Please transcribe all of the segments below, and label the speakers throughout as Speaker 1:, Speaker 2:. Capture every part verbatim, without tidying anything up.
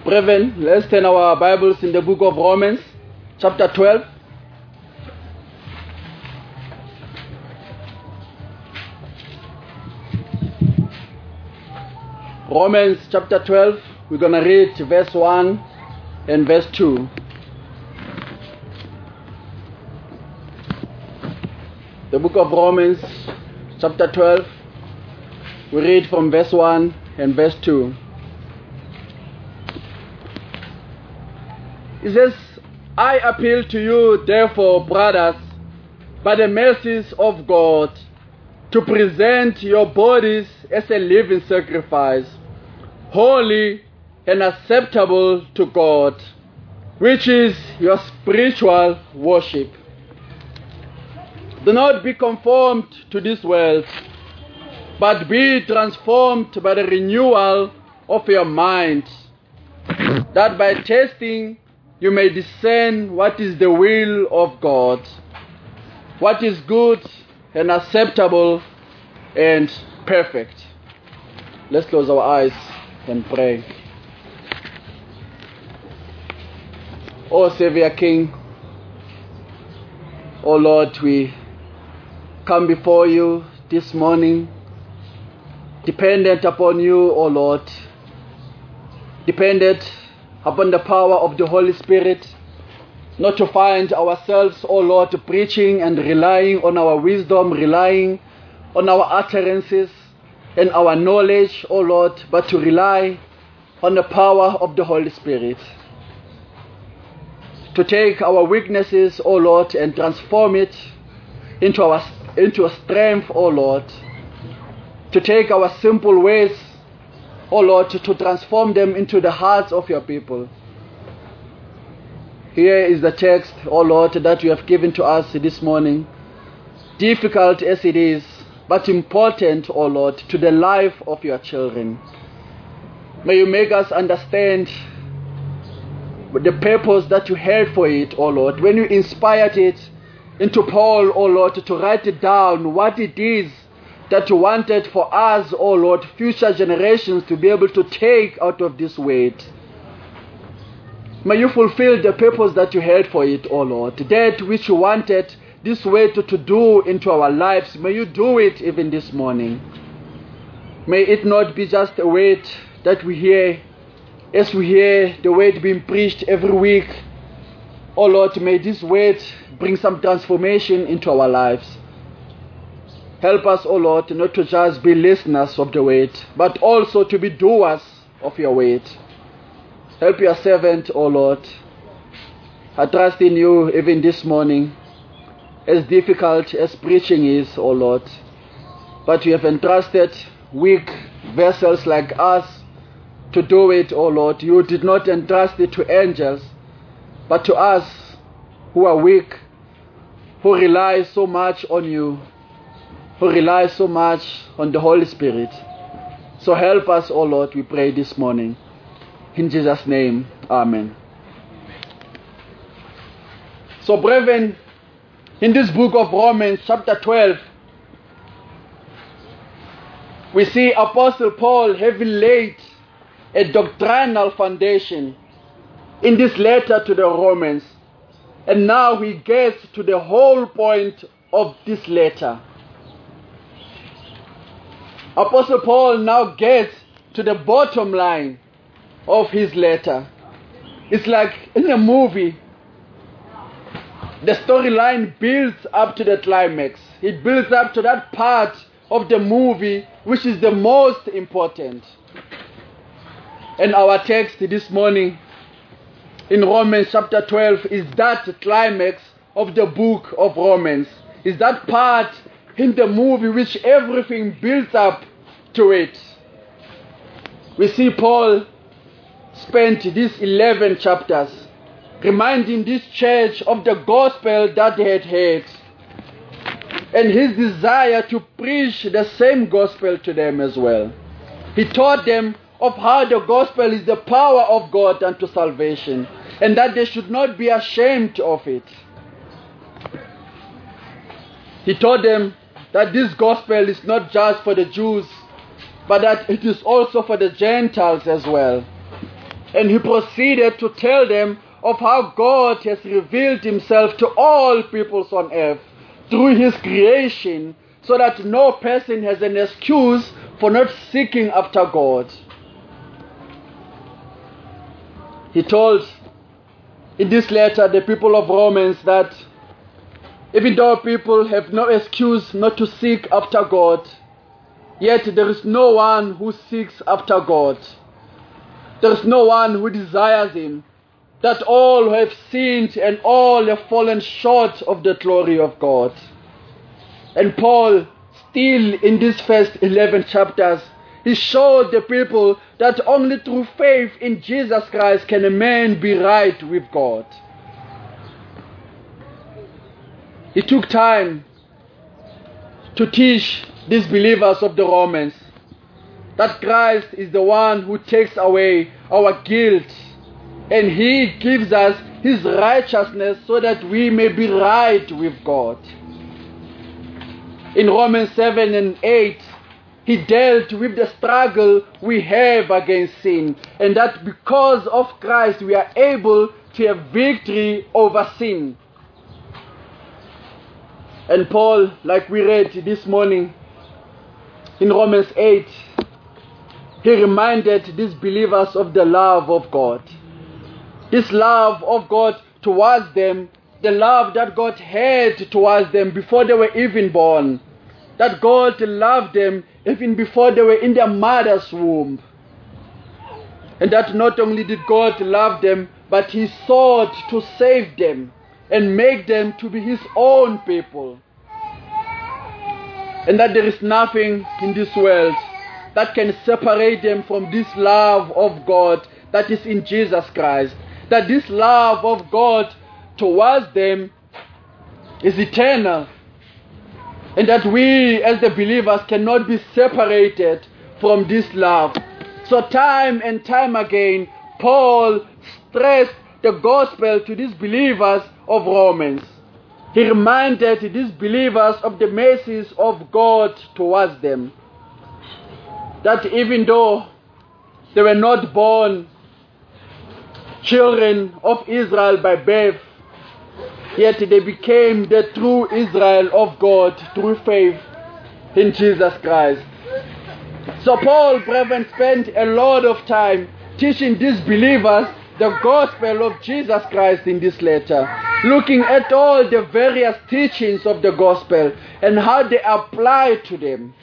Speaker 1: Brethren, let's turn our Bibles in the book of Romans, chapter twelve. Romans chapter twelve, we're going to read verse one and verse two. The book of Romans chapter twelve, we read from verse one and verse two. It says, I appeal to you, therefore, brothers, by the mercies of God, to present your bodies as a living sacrifice, holy and acceptable to God, which is your spiritual worship. Do not be conformed to this world, but be transformed by the renewal of your mind, that by testing you may discern what is the will of God, what is good and acceptable and perfect. Let's close our eyes and pray. O Savior King, O Lord, we come before you this morning, dependent upon you, O Lord, dependent upon the power of the Holy Spirit, not to find ourselves, O Lord, preaching and relying on our wisdom, relying on our utterances and our knowledge, O Lord, but to rely on the power of the Holy Spirit. To take our weaknesses, O Lord, and transform it into our into a strength, O Lord. To take our simple ways, O Lord, to, to transform them into the hearts of your people. Here is the text, O Lord, that you have given to us this morning. Difficult as it is, but important, O Lord, to the life of your children. May you make us understand the purpose that you had for it, O Lord. When you inspired it into Paul, O Lord, to write it down, what it is that you wanted for us, O Lord, future generations to be able to take out of this weight. May you fulfill the purpose that you had for it, O Lord. That which you wanted this weight to, to do into our lives, may you do it even this morning. May it not be just a weight that we hear as we hear the word being preached every week. O Lord, may this word bring some transformation into our lives. Help us, O Lord, not to just be listeners of the word, but also to be doers of your word. Help your servant, O Lord. I trust in you even this morning, as difficult as preaching is, O Lord. But you have entrusted weak vessels like us to do it, O Lord. You did not entrust it to angels, but to us who are weak, who rely so much on you, who rely so much on the Holy Spirit. So help us, O Lord, we pray this morning. In Jesus' name, amen. So, brethren, in this book of Romans, chapter twelve, we see Apostle Paul having laid a doctrinal foundation in this letter to the Romans. And now he gets to the whole point of this letter. Apostle Paul now gets to the bottom line of his letter. It's like in a movie, the storyline builds up to the climax. It builds up to that part of the movie which is the most important. And our text this morning in Romans chapter twelve is that climax of the book of Romans. Is that part in the movie which everything builds up to it. We see Paul spent these eleven chapters reminding this church of the gospel that they had heard, and his desire to preach the same gospel to them as well. He taught them of how the gospel is the power of God unto salvation, and that they should not be ashamed of it. He taught them that this gospel is not just for the Jews, but that it is also for the Gentiles as well. And he proceeded to tell them of how God has revealed himself to all peoples on earth through his creation, so that no person has an excuse for not seeking after God. He told in this letter the people of Romans that even though people have no excuse not to seek after God, yet there is no one who seeks after God. There is no one who desires him. That all have sinned and all have fallen short of the glory of God. And Paul, still in these first eleven chapters, he showed the people that only through faith in Jesus Christ can a man be right with God. He took time to teach these believers of the Romans that Christ is the one who takes away our guilt, and he gives us his righteousness so that we may be right with God. In Romans seven and eight, he dealt with the struggle we have against sin, and that because of Christ we are able to have victory over sin. And Paul, like we read this morning in Romans eight, he reminded these believers of the love of God. This love of God towards them, the love that God had towards them before they were even born. That God loved them even before they were in their mother's womb. And that not only did God love them, but he sought to save them and make them to be his own people. And that there is nothing in this world that can separate them from this love of God that is in Jesus Christ. That this love of God towards them is eternal. And that we as the believers cannot be separated from this love. So time and time again, Paul stressed the gospel to these believers of Romans. He reminded these believers of the mercies of God towards them. That even though they were not born children of Israel by birth, yet they became the true Israel of God through faith in Jesus Christ. So Paul, brethren, spent a lot of time teaching these believers the gospel of Jesus Christ in this letter, looking at all the various teachings of the gospel and how they apply to them.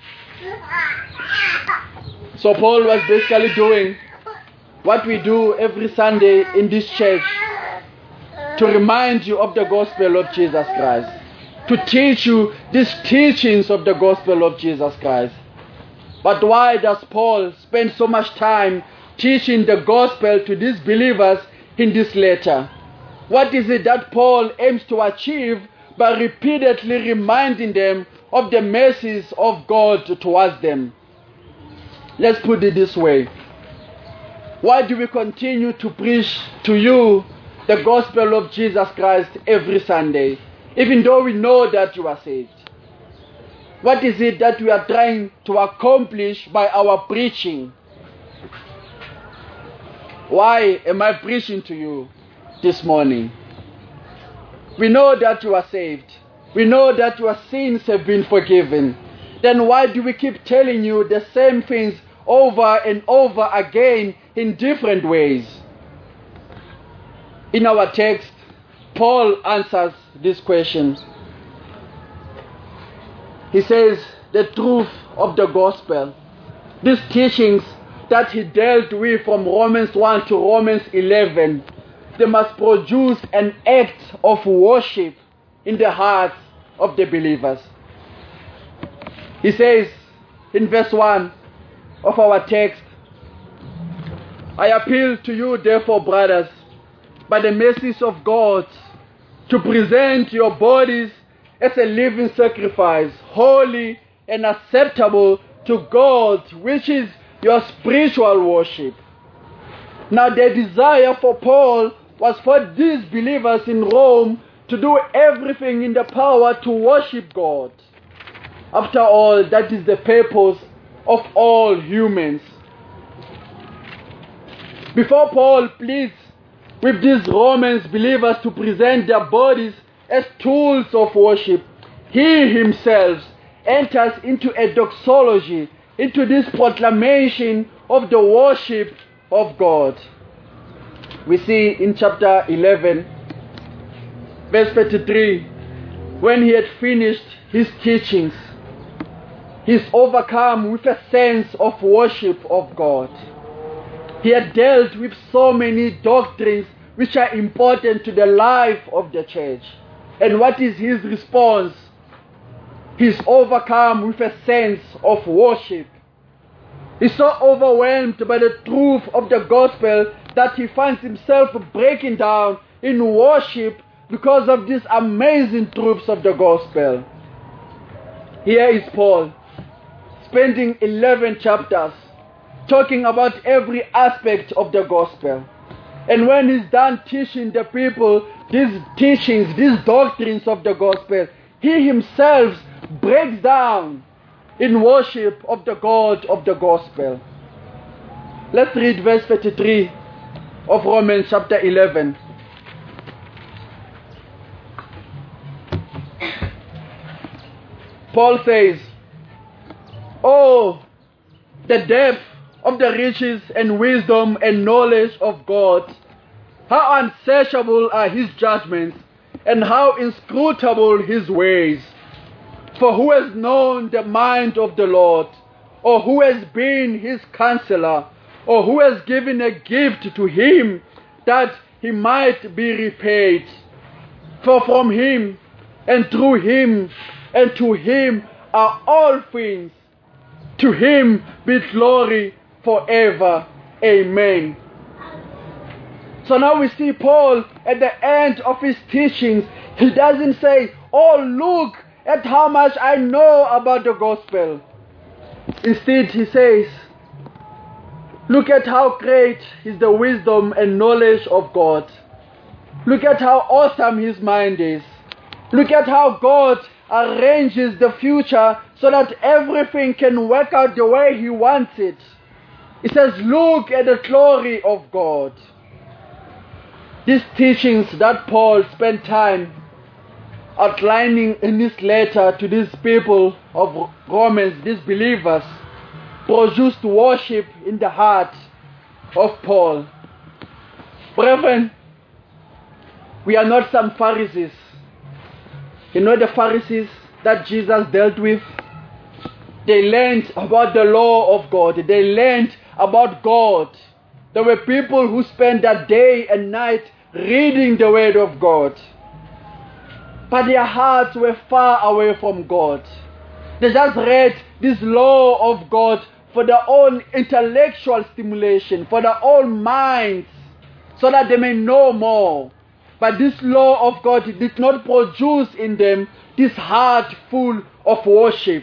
Speaker 1: So Paul was basically doing what we do every Sunday in this church, to remind you of the gospel of Jesus Christ, to teach you these teachings of the gospel of Jesus Christ. But why does Paul spend so much time teaching the gospel to these believers in this letter? What is it that Paul aims to achieve by repeatedly reminding them of the mercies of God towards them? Let's put it this way. Why do we continue to preach to you the gospel of Jesus Christ every Sunday, even though we know that you are saved? What is it that we are trying to accomplish by our preaching? Why am I preaching to you this morning? We know that you are saved. We know that your sins have been forgiven. Then why do we keep telling you the same things over and over again in different ways? In our text, Paul answers this question. He says the truth of the gospel, these teachings that he dealt with from Romans one to Romans eleven, they must produce an act of worship in the hearts of the believers. He says in verse one of our text, I appeal to you therefore, brothers, by the mercies of God, to present your bodies as a living sacrifice, holy and acceptable to God, which is your spiritual worship. Now the desire for Paul was for these believers in Rome to do everything in their power to worship God. After all, that is the purpose of all humans. Before Paul pleads with these Romans believers to present their bodies as tools of worship, he himself enters into a doxology, into this proclamation of the worship of God. We see in chapter eleven, verse thirty-three, when he had finished his teachings, he's overcome with a sense of worship of God. He had dealt with so many doctrines which are important to the life of the church. And what is his response? He's overcome with a sense of worship. He's so overwhelmed by the truth of the gospel that he finds himself breaking down in worship because of these amazing truths of the gospel. Here is Paul, spending eleven chapters talking about every aspect of the gospel. And when he's done teaching the people these teachings, these doctrines of the gospel, he himself breaks down in worship of the God of the gospel. Let's read verse thirty-three of Romans chapter eleven. Paul says, "Oh, the depth of the riches and wisdom and knowledge of God! How unsearchable are his judgments, and how inscrutable his ways! For who has known the mind of the Lord? Or who has been his counselor? Or who has given a gift to him that he might be repaid? For from him, and through him, and to him are all things. To him be glory forever. Amen." So now we see Paul at the end of his teachings. He doesn't say, "Oh, look at how much I know about the gospel." Instead, he says, "Look at how great is the wisdom and knowledge of God. Look at how awesome his mind is. Look at how God arranges the future so that everything can work out the way he wants it." He says, "Look at the glory of God." These teachings that Paul spent time outlining in this letter to these people of Romans, these believers, produced worship in the heart of Paul. Brethren, we are not some Pharisees. You know the Pharisees that Jesus dealt with? They learned about the law of God. They learned about God. There were people who spent their day and night reading the word of God. But their hearts were far away from God. They just read this law of God for their own intellectual stimulation, for their own minds, so that they may know more. But this law of God did not produce in them this heart full of worship.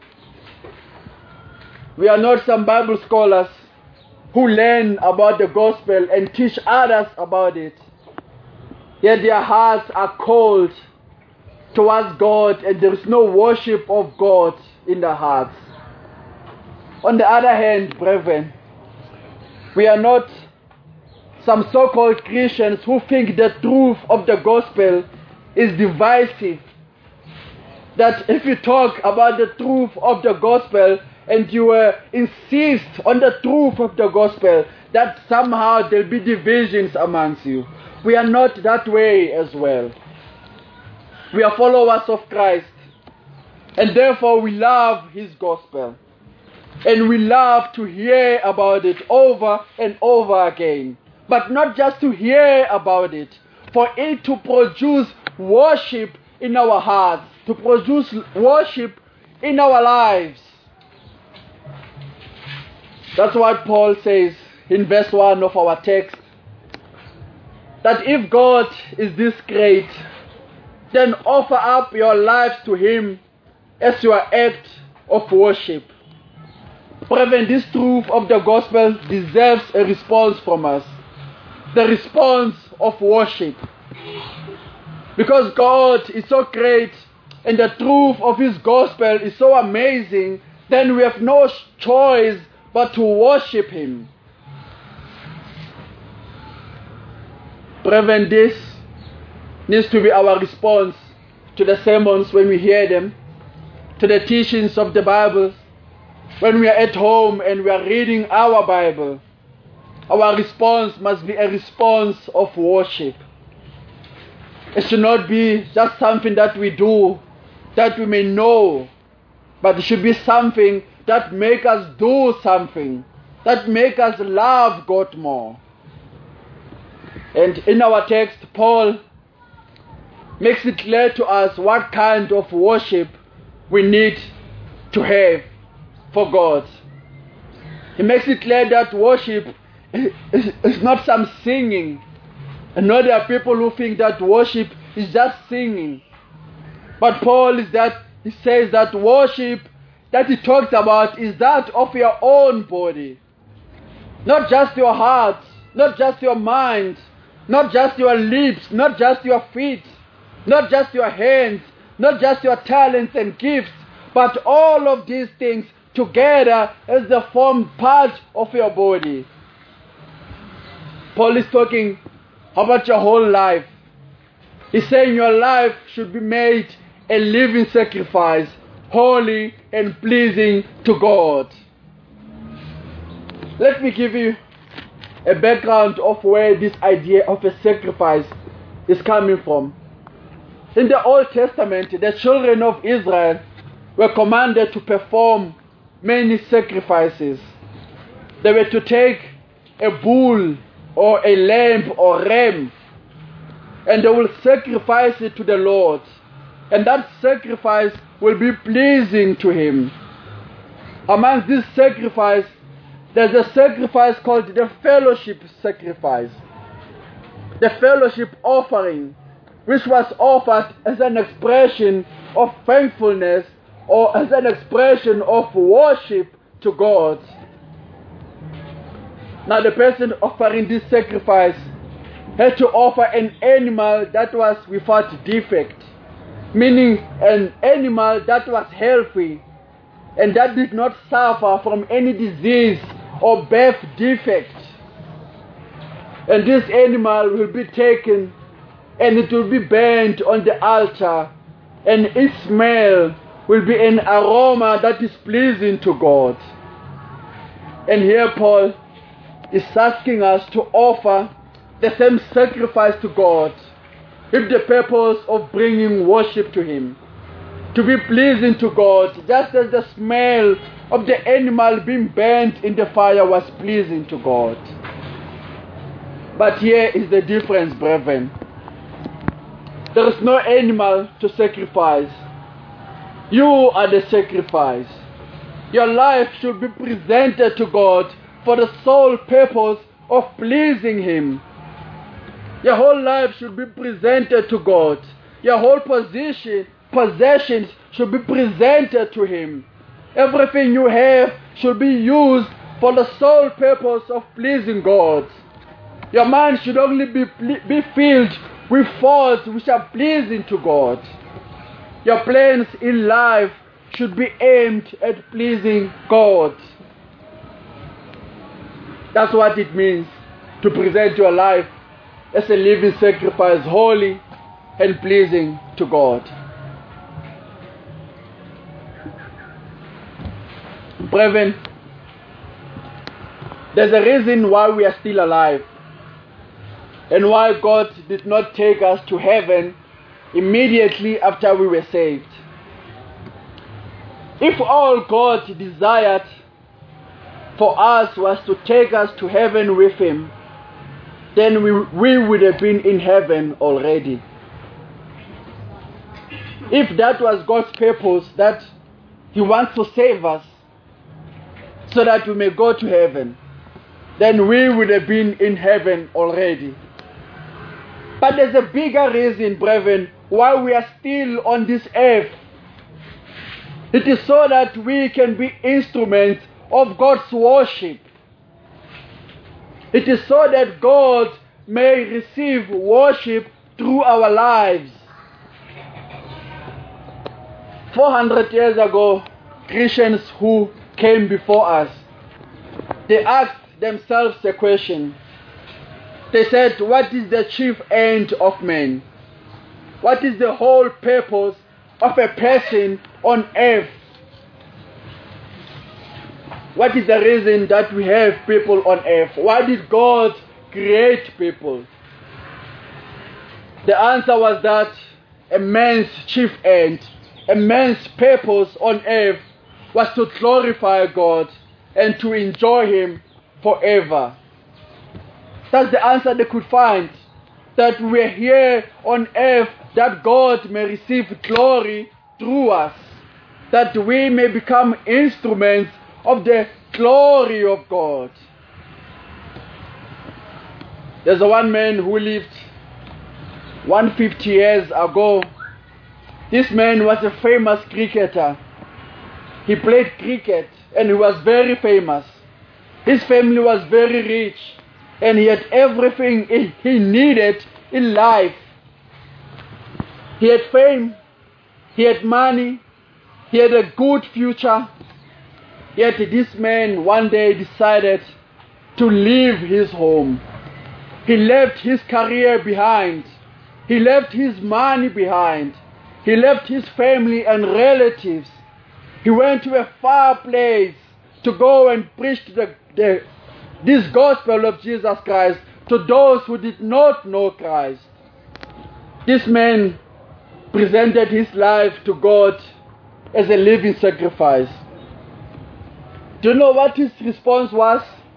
Speaker 1: We are not some Bible scholars who learn about the gospel and teach others about it. Yet their hearts are cold towards God, and there is no worship of God in their hearts. On the other hand, brethren, we are not some so-called Christians who think the truth of the gospel is divisive. That if you talk about the truth of the gospel and you uh, insist on the truth of the gospel, that somehow there'll be divisions amongst you. We are not that way as well. We are followers of Christ, and therefore we love his gospel. And we love to hear about it over and over again. But not just to hear about it, for it to produce worship in our hearts, to produce worship in our lives. That's what Paul says in verse one of our text. That if God is this great, then offer up your lives to him as your act of worship. Brethren, this truth of the gospel deserves a response from us. The response of worship. Because God is so great and the truth of his gospel is so amazing, then we have no choice but to worship him. Brethren, this needs to be our response to the sermons when we hear them, to the teachings of the Bible, when we are at home and we are reading our Bible. Our response must be a response of worship. It should not be just something that we do, that we may know, but it should be something that makes us do something, that makes us love God more. And in our text, Paul makes it clear to us what kind of worship we need to have for God. He makes it clear that worship is not some singing. And now there are people who think that worship is just singing. But Paul is that he says that worship that he talks about is that of your own body. Not just your heart, not just your mind, not just your lips, not just your feet, not just your hands, not just your talents and gifts, but all of these things together as they form part of your body. Paul is talking about your whole life. He's saying your life should be made a living sacrifice, holy and pleasing to God. Let me give you a background of where this idea of a sacrifice is coming from. In the Old Testament, the children of Israel were commanded to perform many sacrifices. They were to take a bull or a lamb or ram, and they will sacrifice it to the Lord. And that sacrifice will be pleasing to Him. Among this sacrifice, there's a sacrifice called the fellowship sacrifice. The fellowship offering, which was offered as an expression of thankfulness or as an expression of worship to God. Now the person offering this sacrifice had to offer an animal that was without defect, meaning an animal that was healthy and that did not suffer from any disease or birth defect. And this animal will be taken and it will be burnt on the altar, and its smell will be an aroma that is pleasing to God. And here Paul is asking us to offer the same sacrifice to God with the purpose of bringing worship to Him, to be pleasing to God, just as the smell of the animal being burnt in the fire was pleasing to God. But here is the difference, brethren. There is no animal to sacrifice. You are the sacrifice. Your life should be presented to God for the sole purpose of pleasing Him. Your whole life should be presented to God. Your whole position, possessions should be presented to Him. Everything you have should be used for the sole purpose of pleasing God. Your mind should only be, be filled with thoughts which are pleasing to God. Your plans in life should be aimed at pleasing God. That's what it means to present your life as a living sacrifice, holy and pleasing to God. Brethren, there's a reason why we are still alive and why God did not take us to heaven immediately after we were saved. If all God desired for us was to take us to heaven with Him, then we, we would have been in heaven already. If that was God's purpose, that He wants to save us so that we may go to heaven, then we would have been in heaven already. But there's a bigger reason, brethren, why we are still on this earth. It is so that we can be instruments of God's worship. It is so that God may receive worship through our lives. four hundred years ago, Christians who came before us, they asked themselves the question, They said, what is the chief end of man? What is the whole purpose of a person on earth? What is the reason that we have people on earth? Why did God create people? The answer was that a man's chief end, a man's purpose on earth was to glorify God and to enjoy Him forever. That's the answer they could find. That we're here on earth that God may receive glory through us. That we may become instruments of the glory of God. There's a one man who lived one hundred fifty years ago. This man was a famous cricketer. He played cricket and he was very famous. His family was very rich and he had everything he needed in life. He had fame, he had money, he had a good future. Yet this man one day decided to leave his home. He left his career behind. He left his money behind. He left his family and relatives. He went to a far place to go and preach the, the, this gospel of Jesus Christ to those who did not know Christ. This man presented his life to God as a living sacrifice. Do you know what his response was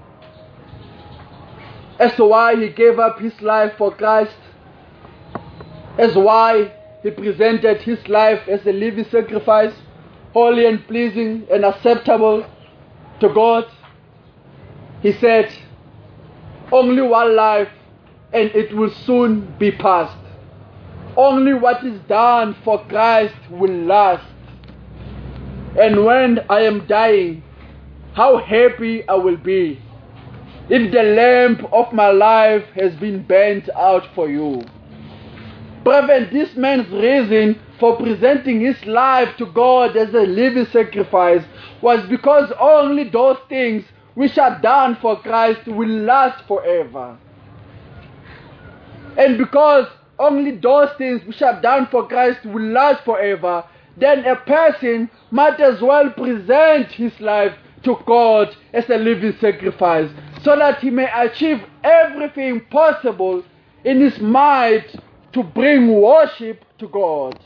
Speaker 1: as to why he gave up his life for Christ? As why he presented his life as a living sacrifice, holy and pleasing and acceptable to God? He said, only one life and it will soon be past. Only what is done for Christ will last. And when I am dying, how happy I will be if the lamp of my life has been burnt out for you. Brethren, this man's reason for presenting his life to God as a living sacrifice was because only those things which are done for Christ will last forever. And because only those things which are done for Christ will last forever, then a person might as well present his life to God as a living sacrifice, so that he may achieve everything possible in his might to bring worship to God.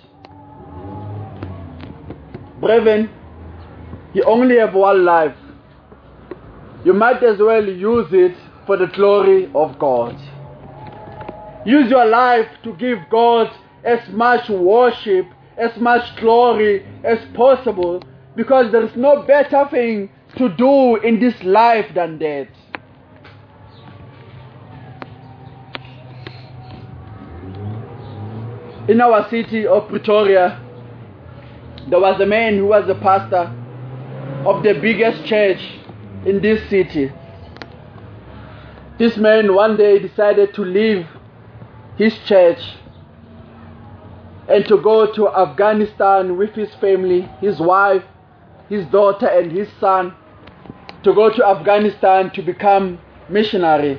Speaker 1: Brethren, you only have one life. You might as well use it for the glory of God. Use your life to give God as much worship, as much glory as possible, because there is no better thing to do in this life than that. In our city of Pretoria, there was a man who was the pastor of the biggest church in this city. This man one day decided to leave his church and to go to Afghanistan with his family, his wife, his daughter and his son, to go to Afghanistan to become missionary.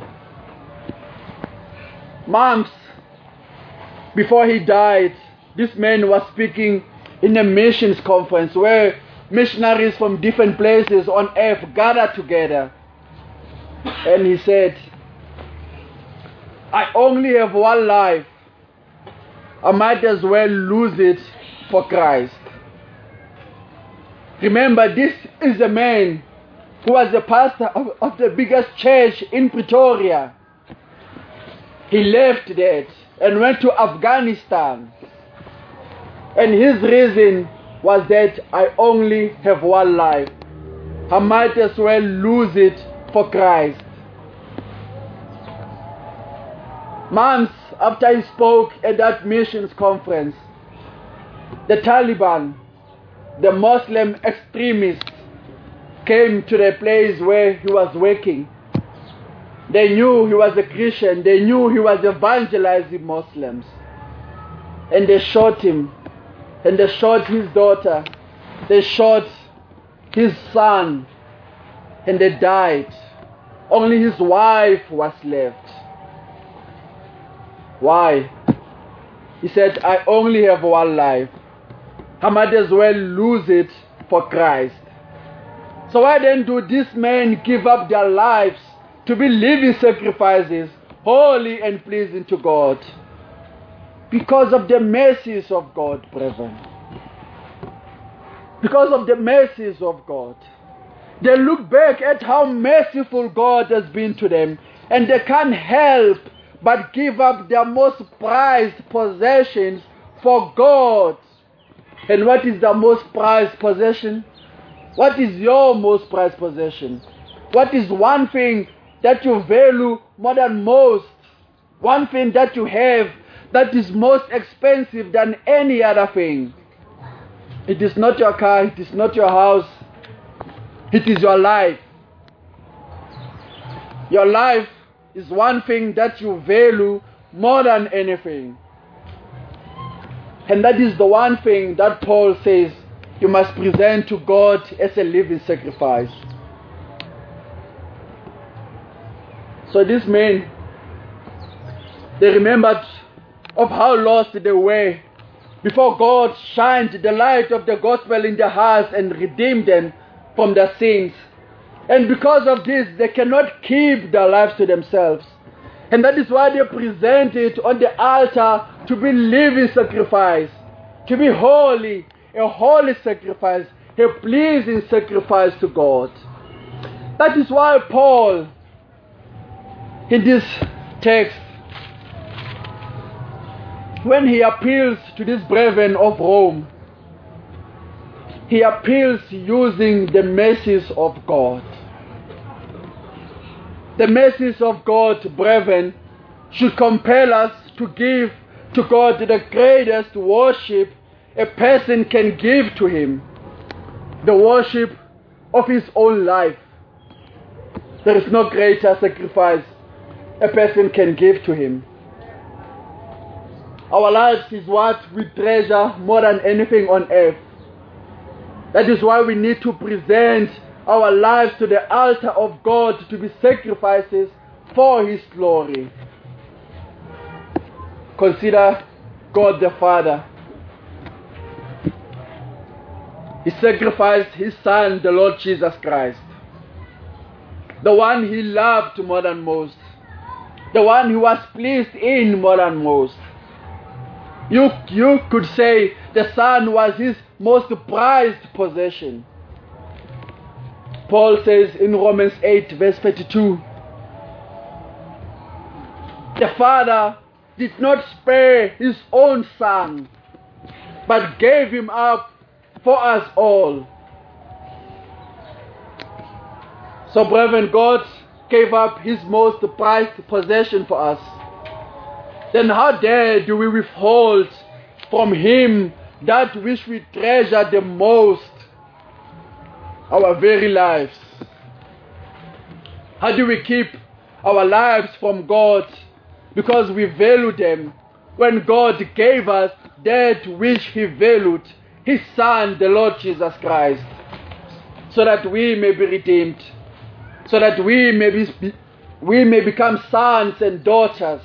Speaker 1: Months before he died, this man was speaking in a missions conference where missionaries from different places on earth gathered together. And he said, I only have one life. I might as well lose it for Christ. Remember, this is a man who was the pastor of, of the biggest church in Pretoria. He left that and went to Afghanistan. And his reason was that I only have one life. I might as well lose it for Christ. Months after he spoke at that missions conference, the Taliban, the Muslim extremists, came to the place where he was working. They knew he was a Christian. They knew he was evangelizing Muslims. And they shot him. And they shot his daughter. They shot his son. And they died. Only his wife was left. Why? He said, I only have one life. I might as well lose it for Christ. So why then do these men give up their lives to be living sacrifices, holy and pleasing to God? Because of the mercies of God, brethren. Because of the mercies of God. They look back at how merciful God has been to them, and they can't help but give up their most prized possessions for God. And what is the most prized possession? What is your most prized possession? What is one thing that you value more than most? One thing that you have that is most expensive than any other thing? It is not your car, it is not your house, it is your life. Your life is one thing that you value more than anything. And that is the one thing that Paul says you must present to God as a living sacrifice. So these men, they remembered of how lost they were before God shined the light of the gospel in their hearts and redeemed them from their sins. And because of this, they cannot keep their lives to themselves. And that is why they present it on the altar to be living sacrifice, to be holy, a holy sacrifice, a pleasing sacrifice to God. That is why Paul, in this text, when he appeals to these brethren of Rome, he appeals using the mercies of God. The mercies of God, brethren, should compel us to give to God the greatest worship a person can give to Him, the worship of his own life. There is no greater sacrifice a person can give to Him. Our lives is what we treasure more than anything on earth. That is why we need to present our lives to the altar of God to be sacrifices for His glory. Consider God the Father. He sacrificed His Son, the Lord Jesus Christ. The one He loved more than most. The one He was pleased in more than most. You, you could say the Son was His most prized possession. Paul says in Romans eight verse thirty-two, the Father did not spare His own Son, but gave Him up for us all. So brethren, God gave up His most prized possession for us. Then how dare do we withhold from Him that which we treasure the most, our very lives? How do we keep our lives from God because we value them, when God gave us that which He valued, His Son, the Lord Jesus Christ, so that we may be redeemed, so that we may be, we may become sons and daughters.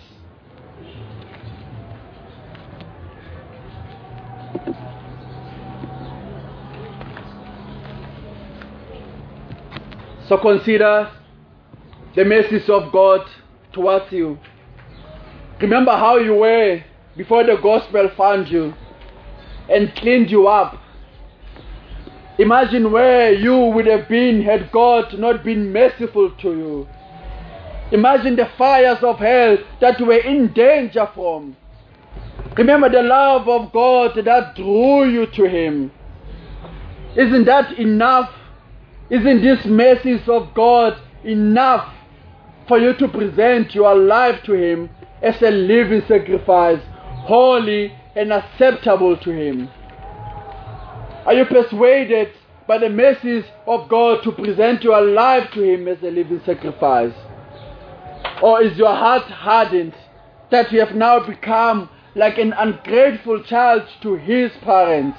Speaker 1: So consider the mercies of God towards you. Remember how you were before the gospel found you and cleaned you up. Imagine where you would have been had God not been merciful to you. Imagine the fires of hell that you were in danger from. Remember the love of God that drew you to Him. Isn't that enough? Isn't these mercies of God enough for you to present your life to Him as a living sacrifice, holy and acceptable to Him? Are you persuaded by the mercies of God to present your life to Him as a living sacrifice? Or is your heart hardened that you have now become like an ungrateful child to His parents?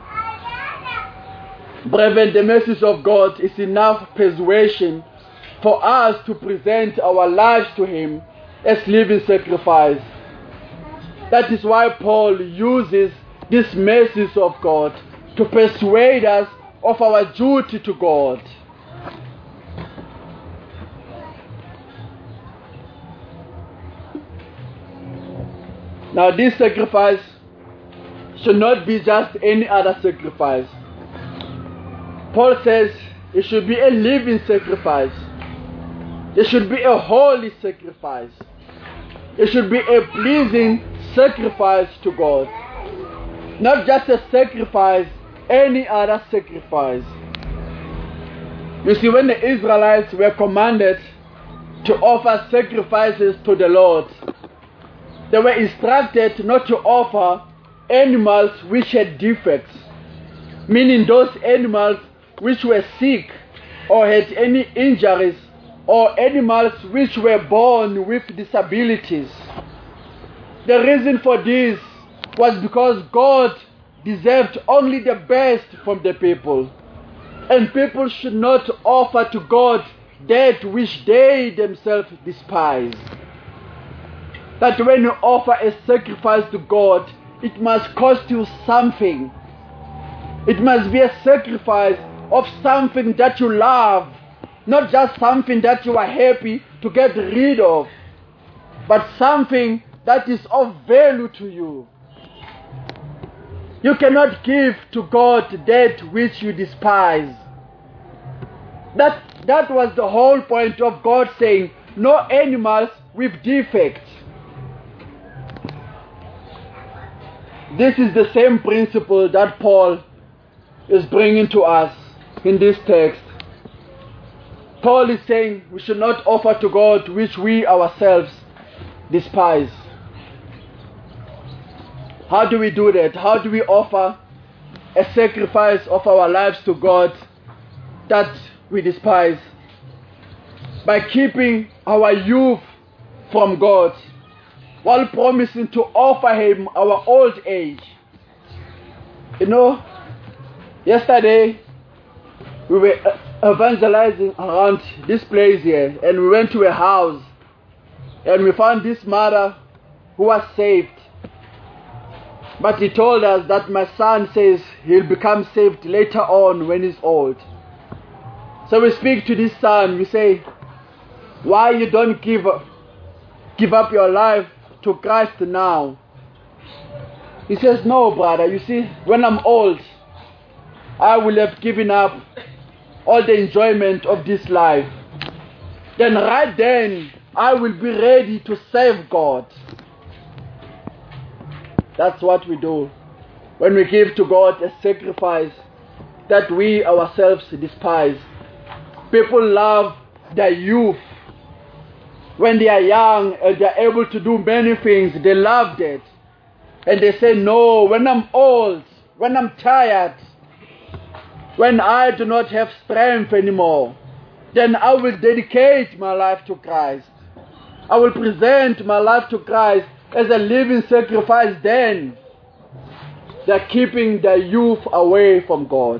Speaker 1: Brethren, the mercies of God is enough persuasion for us to present our lives to Him as living sacrifice, That is why Paul uses these mercies of God to persuade us of our duty to God. Now, this sacrifice should not be just any other sacrifice. Paul says it should be a living sacrifice. It should be a holy sacrifice. It should be a pleasing sacrifice to God. Not just a sacrifice, any other sacrifice. You see, when the Israelites were commanded to offer sacrifices to the Lord, they were instructed not to offer animals which had defects, meaning those animals which were sick or had any injuries, or animals which were born with disabilities. The reason for this was because God deserved only the best from the people, and people should not offer to God that which they themselves despise. That when you offer a sacrifice to God, it must cost you something. It must be a sacrifice of something that you love, not just something that you are happy to get rid of, but something that is of value to you. You cannot give to God that which you despise. That, that was the whole point of God saying, no animals with defects. This is the same principle that Paul is bringing to us in this text. Paul is saying we should not offer to God which we ourselves despise. How do we do that? How do we offer a sacrifice of our lives to God that we despise? By keeping our youth from God, while promising to offer Him our old age. You know, yesterday we were evangelizing around this place here, and we went to a house, and we found this mother who was saved. But he told us that my son says he'll become saved later on when he's old. So we speak to this son, we say, why you don't give up, give up your life to Christ now? He says, no, brother, you see, when I'm old, I will have given up all the enjoyment of this life. Then right then, I will be ready to serve God. That's what we do when we give to God a sacrifice that we ourselves despise. People love their youth. When they are young and they are able to do many things, they love that. And they say, no, when I'm old, when I'm tired, when I do not have strength anymore, then I will dedicate my life to Christ. I will present my life to Christ as a living sacrifice. Then they are keeping their youth away from God.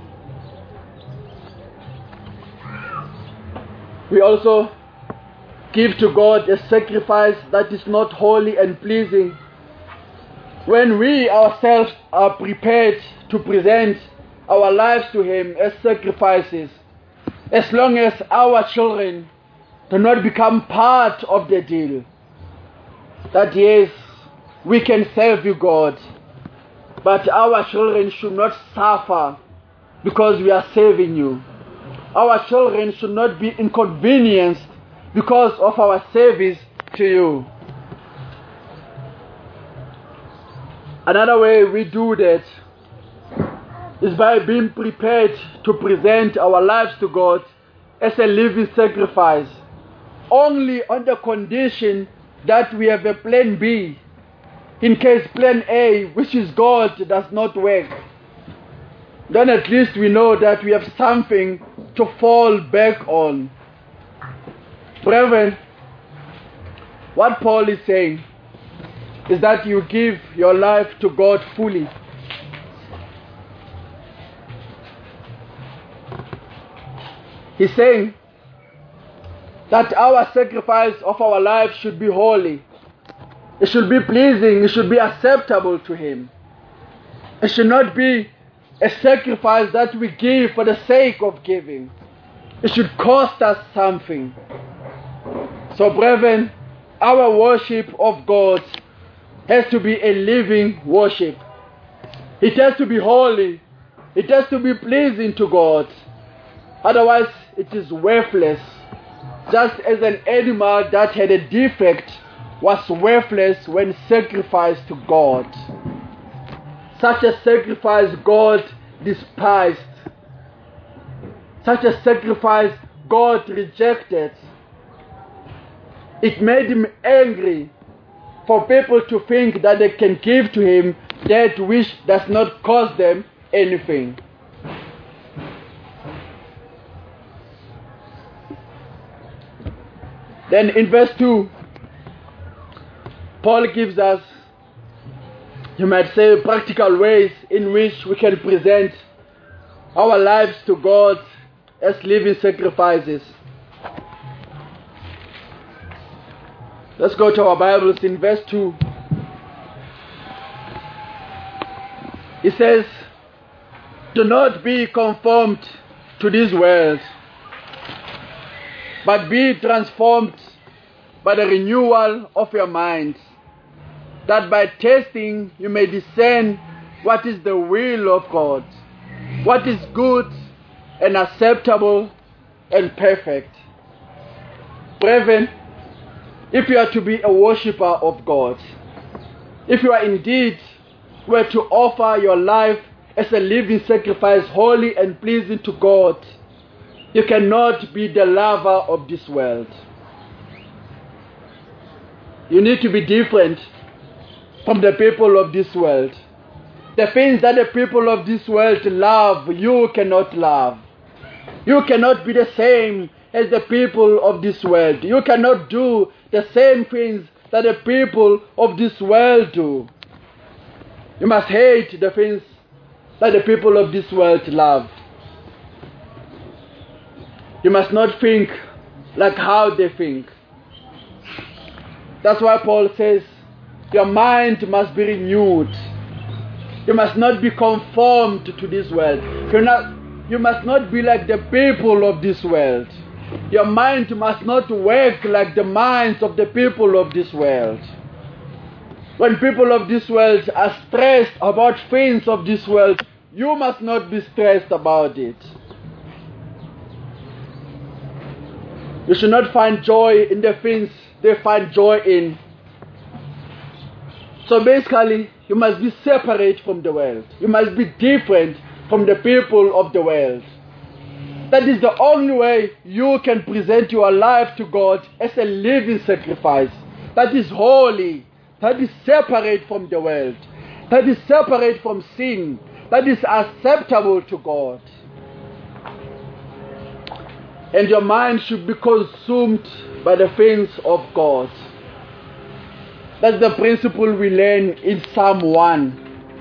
Speaker 1: We also give to God a sacrifice that is not holy and pleasing when we ourselves are prepared to present our lives to Him as sacrifices, as long as our children do not become part of the deal. That yes, we can serve you, God, but our children should not suffer because we are serving you. Our children should not be inconvenienced because of our service to you. Another way we do that is by being prepared to present our lives to God as a living sacrifice, only on the condition that we have a plan B, in case plan A, which is God, does not work. Then at least we know that we have something to fall back on. Brethren, what Paul is saying is that you give your life to God fully. He's saying that our sacrifice of our lives should be holy. It should be pleasing. It should be acceptable to Him. It should not be a sacrifice that we give for the sake of giving. It should cost us something. So, brethren, our worship of God has to be a living worship. It has to be holy. It has to be pleasing to God. Otherwise, it is worthless. Just as an animal that had a defect was worthless when sacrificed to God. Such a sacrifice God despised. Such a sacrifice God rejected. It made Him angry for people to think that they can give to Him that which does not cost them anything. Then in verse two, Paul gives us, you might say, practical ways in which we can present our lives to God as living sacrifices. Let's go to our Bibles in verse two. It says, do not be conformed to this world, but be transformed by the renewal of your mind, that by testing you may discern what is the will of God, what is good and acceptable and perfect. Brethren, if you are to be a worshipper of God, if you are indeed were to offer your life as a living sacrifice, holy and pleasing to God, you cannot be the lover of this world. You need to be different from the people of this world. The things that the people of this world love, you cannot love. You cannot be the same as the people of this world. You cannot do the same things that the people of this world do. You must hate the things that the people of this world love. You must not think like how they think. That's why Paul says, your mind must be renewed. You must not be conformed to this world. You're not, you must not be like the people of this world. Your mind must not work like the minds of the people of this world. When people of this world are stressed about things of this world, you must not be stressed about it. You should not find joy in the things they find joy in. So basically, you must be separate from the world. You must be different from the people of the world. That is the only way you can present your life to God as a living sacrifice. That is holy. That is separate from the world. That is separate from sin. That is acceptable to God. And your mind should be consumed by the things of God. That's the principle we learn in Psalm one.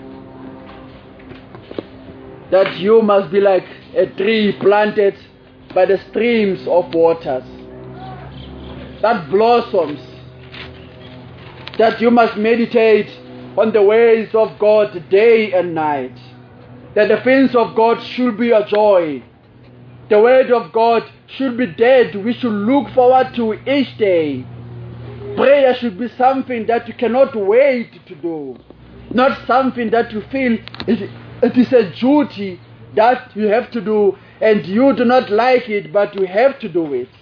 Speaker 1: That you must be like a tree planted by the streams of waters that blossoms. That you must meditate on the ways of God day and night. That the things of God should be your joy. The word of God should be dead. We should look forward to each day. Prayer should be something that you cannot wait to do. Not something that you feel it, it is a duty that you have to do and you do not like it, but you have to do it.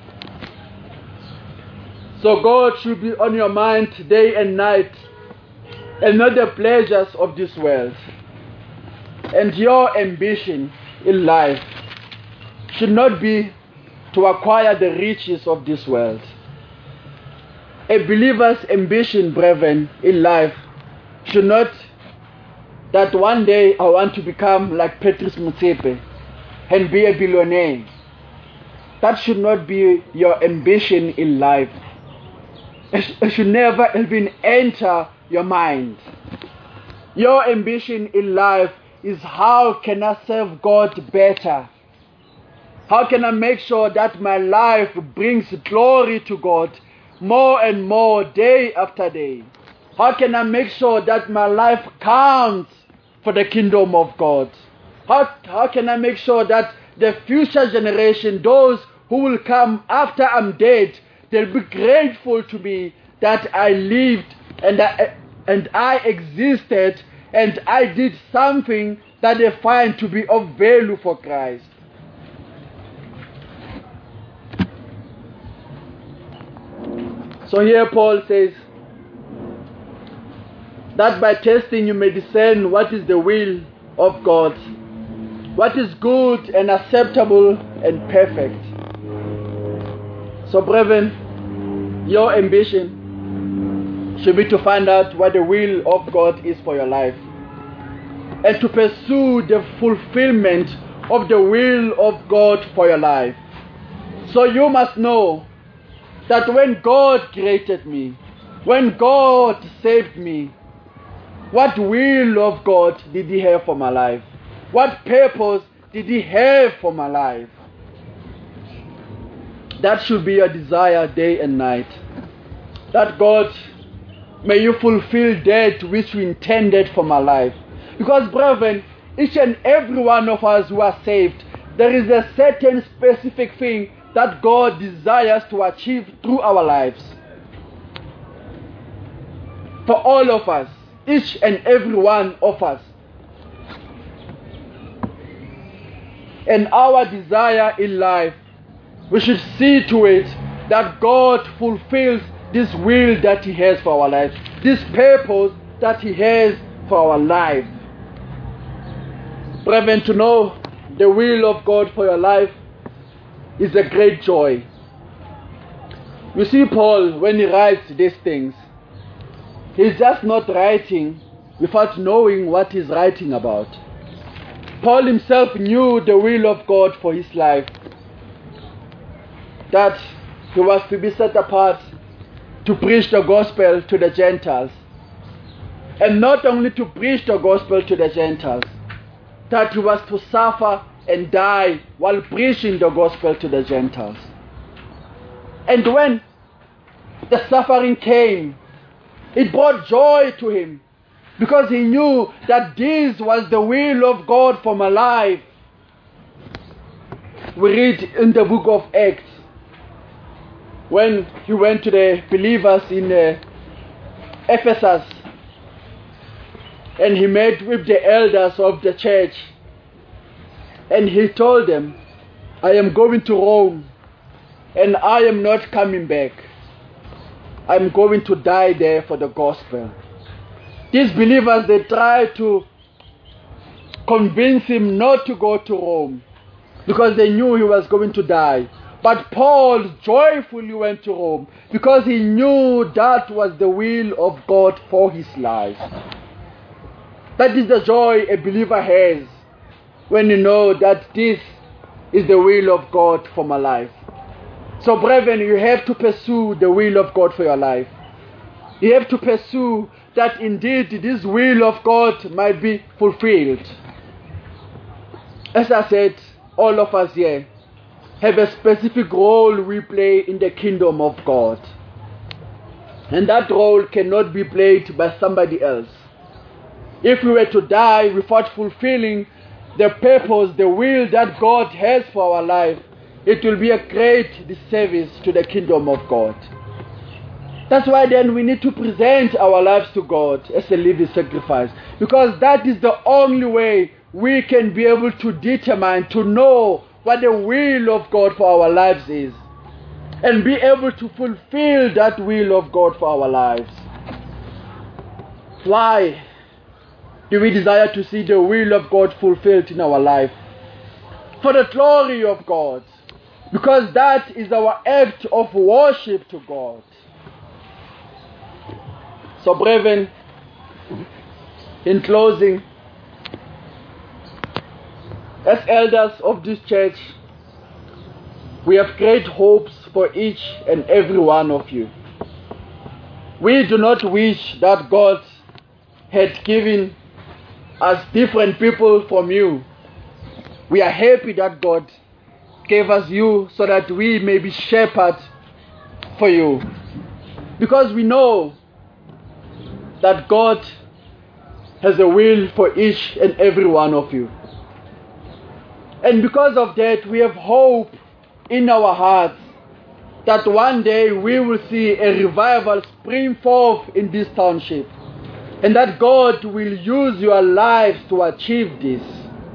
Speaker 1: So God should be on your mind day and night and not the pleasures of this world. And your ambition in life should not be to acquire the riches of this world. A believer's ambition, brethren, in life should not that one day I want to become like Patrice Motsepe and be a billionaire. That should not be your ambition in life. It should never even enter your mind. Your ambition in life is how can I serve God better? How can I make sure that my life brings glory to God? more and more day after day? How can I make sure that my life counts for the kingdom of God? How, how can I make sure that the future generation, those who will come after I'm dead, they'll be grateful to me that I lived and I, and I existed and I did something that they find to be of value for Christ. So here Paul says that by testing you may discern what is the will of God, what is good and acceptable and perfect. So brethren, your ambition should be to find out what the will of God is for your life and to pursue the fulfillment of the will of God for your life. So you must know that when God created me, when God saved me, what will of God did He have for my life? What purpose did He have for my life? That should be your desire day and night. That God, may you fulfill that which you intended for my life. Because brethren, each and every one of us who are saved, there is a certain specific thing that God desires to achieve through our lives. For all of us, each and every one of us. And our desire in life, we should see to it that God fulfills this will that He has for our life, this purpose that He has for our life. Brethren, to know the will of God for your life is a great joy. You see, Paul, when he writes these things, he's just not writing without knowing what he's writing about. Paul himself knew the will of God for his life, that he was to be set apart to preach the gospel to the Gentiles. And not only to preach the gospel to the Gentiles, that he was to suffer and die while preaching the gospel to the Gentiles. And when the suffering came, it brought joy to him, because he knew that this was the will of God for my life. We read in the book of Acts, when he went to the believers in uh, Ephesus, and he met with the elders of the church, and he told them, I am going to Rome, and I am not coming back. I am going to die there for the gospel. These believers, they tried to convince him not to go to Rome, because they knew he was going to die. But Paul joyfully went to Rome, because he knew that was the will of God for his life. That is the joy a believer has, when you know that this is the will of God for my life. So brethren, you have to pursue the will of God for your life. You have to pursue that indeed this will of God might be fulfilled. As I said, all of us here have a specific role we play in the kingdom of God. And that role cannot be played by somebody else. If we were to die without fulfilling the purpose, the will that God has for our life, it will be a great disservice to the kingdom of God. That's why then we need to present our lives to God as a living sacrifice, because that is the only way we can be able to determine, to know what the will of God for our lives is, and be able to fulfill that will of God for our lives. Why do we desire to see the will of God fulfilled in our life? For the glory of God, because that is our act of worship to God. So brethren, in closing, as elders of this church, we have great hopes for each and every one of you. We do not wish that God had given us different people from you. We are happy that God gave us you so that we may be shepherds for you. Because we know that God has a will for each and every one of you. And because of that, we have hope in our hearts that one day we will see a revival spring forth in this township, and that God will use your lives to achieve this.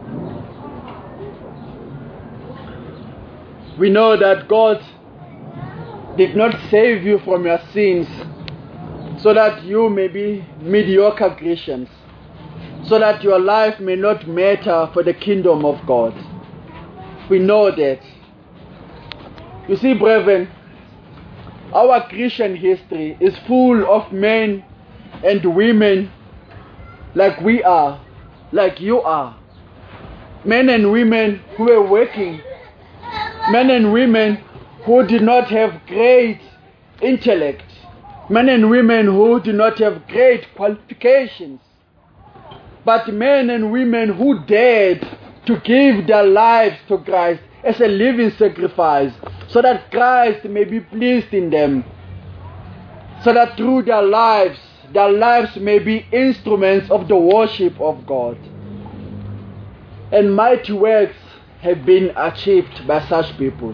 Speaker 1: We know that God did not save you from your sins so that you may be mediocre Christians, so that your life may not matter for the kingdom of God. We know that. You see, brethren, our Christian history is full of men and women like we are, like you are. Men and women who were working. Men and women who did not have great intellect. Men and women who did not have great qualifications. But men and women who dared to give their lives to Christ as a living sacrifice, so that Christ may be pleased in them, so that through their lives, their lives may be instruments of the worship of God. And mighty works have been achieved by such people.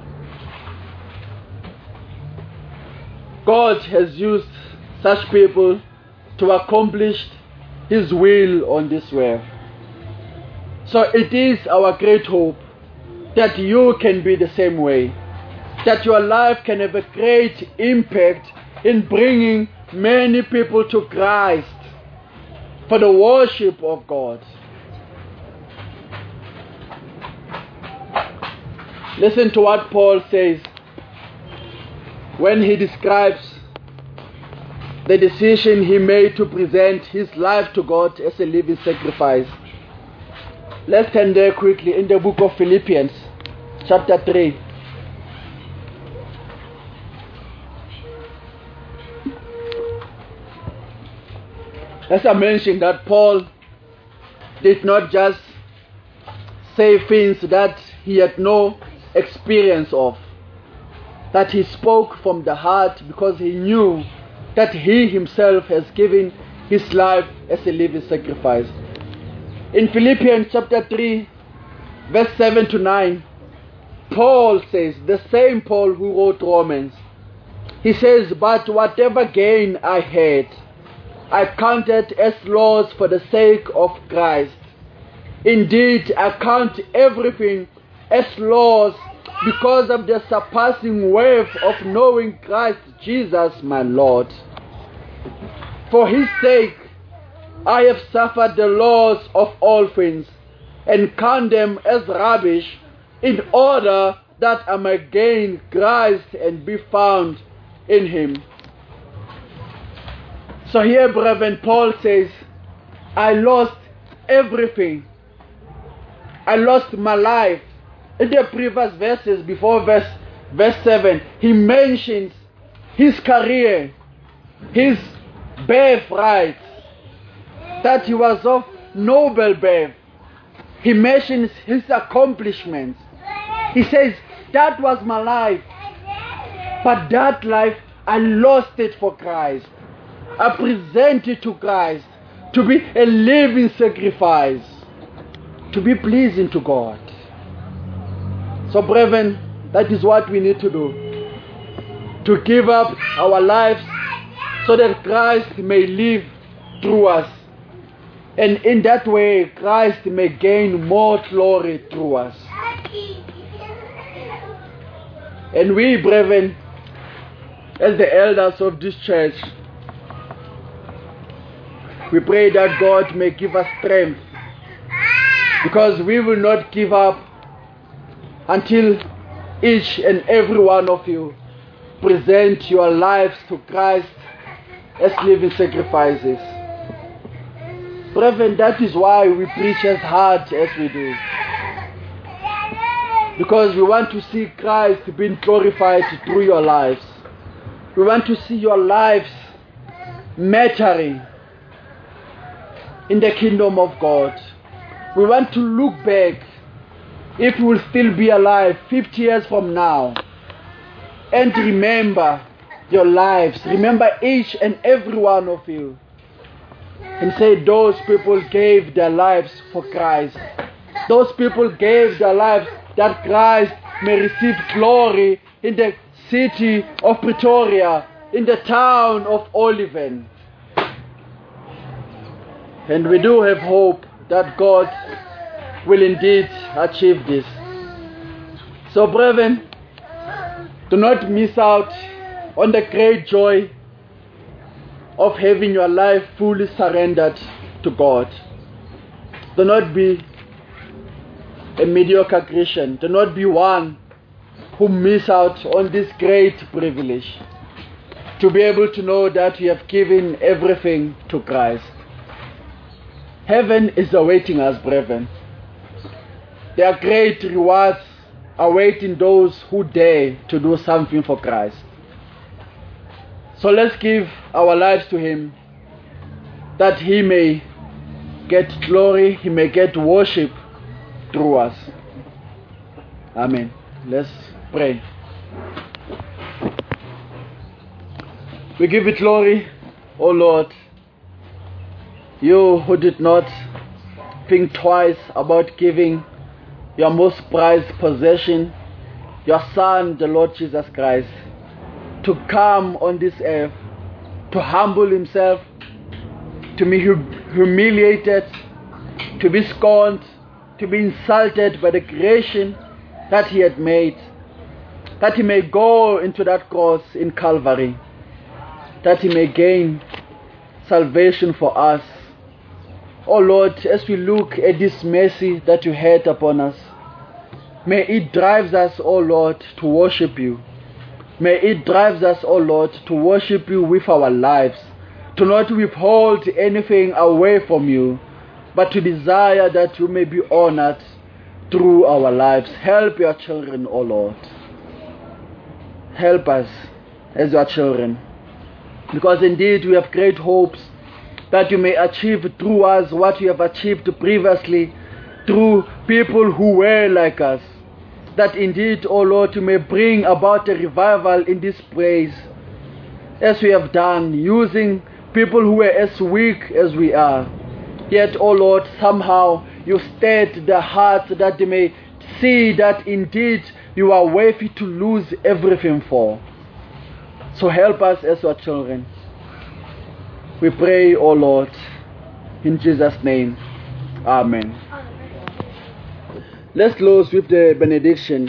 Speaker 1: God has used such people to accomplish His will on this earth. So it is our great hope that you can be the same way, that your life can have a great impact in bringing many people to Christ for the worship of God. Listen to what Paul says when he describes the decision he made to present his life to God as a living sacrifice. Let's turn there quickly in the book of Philippians, chapter three. As I mentioned, that Paul did not just say things that he had no experience of, that he spoke from the heart because he knew that he himself has given his life as a living sacrifice. In Philippians chapter three, verse seven to nine, Paul says, the same Paul who wrote Romans, he says, but whatever gain I had, I counted as loss for the sake of Christ. Indeed, I count everything as loss because of the surpassing worth of knowing Christ Jesus my Lord. For His sake, I have suffered the loss of all things and count them as rubbish, in order that I may gain Christ and be found in Him. So here, brethren, Paul says, I lost everything. I lost my life. In the previous verses, before verse, verse seven, he mentions his career, his birthright, that he was of noble birth. He mentions his accomplishments. He says, that was my life. But that life, I lost it for Christ. I present it to Christ to be a living sacrifice, to be pleasing to God. So, brethren, that is what we need to do. To give up our lives so that Christ may live through us. And in that way, Christ may gain more glory through us. And we, brethren, as the elders of this church, we pray that God may give us strength, because we will not give up until each and every one of you present your lives to Christ as living sacrifices. Brethren, that is why we preach as hard as we do. Because we want to see Christ being glorified through your lives. We want to see your lives mattering in the kingdom of God. We want to look back, if we will still be alive fifty years from now, and remember your lives. Remember each and every one of you. And say those people gave their lives for Christ. Those people gave their lives that Christ may receive glory in the city of Pretoria, in the town of Oliven. And we do have hope that God will indeed achieve this. So brethren, do not miss out on the great joy of having your life fully surrendered to God. Do not be a mediocre Christian. Do not be one who miss out on this great privilege to be able to know that you have given everything to Christ. Heaven is awaiting us, brethren. There are great rewards awaiting those who dare to do something for Christ. So let's give our lives to Him, that He may get glory, He may get worship through us. Amen. Let's pray. We give you glory, O Lord, you who did not think twice about giving your most prized possession, your Son, the Lord Jesus Christ, to come on this earth, to humble Himself, to be humiliated, to be scorned, to be insulted by the creation that He had made, that He may go into that cross in Calvary, that He may gain salvation for us. Oh Lord, as we look at this mercy that you had upon us, may it drive us, oh Lord, to worship you. May it drive us, oh Lord, to worship you with our lives, to not withhold anything away from you, but to desire that you may be honored through our lives. Help your children, O Lord. Help us as your children, because indeed we have great hopes that you may achieve through us what you have achieved previously through people who were like us. That indeed, O Lord, you may bring about a revival in this place, as we have done, using people who were as weak as we are. Yet, O Lord, somehow you stirred their hearts that they may see that indeed you are worthy to lose everything for. So help us as your children. We pray, O Lord, in Jesus' name. Amen. Let's close with the benediction.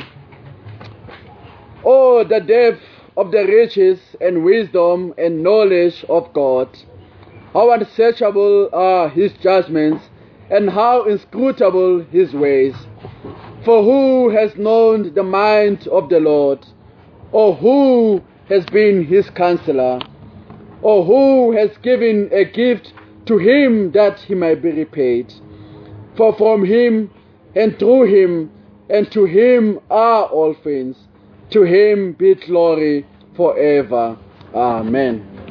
Speaker 1: Oh, the depth of the riches and wisdom and knowledge of God. How unsearchable are His judgments, and how inscrutable His ways. For who has known the mind of the Lord? Or who has been His counselor? Or who has given a gift to Him that He might be repaid? For from Him, and through Him, and to Him are all things. To Him be glory forever. Amen.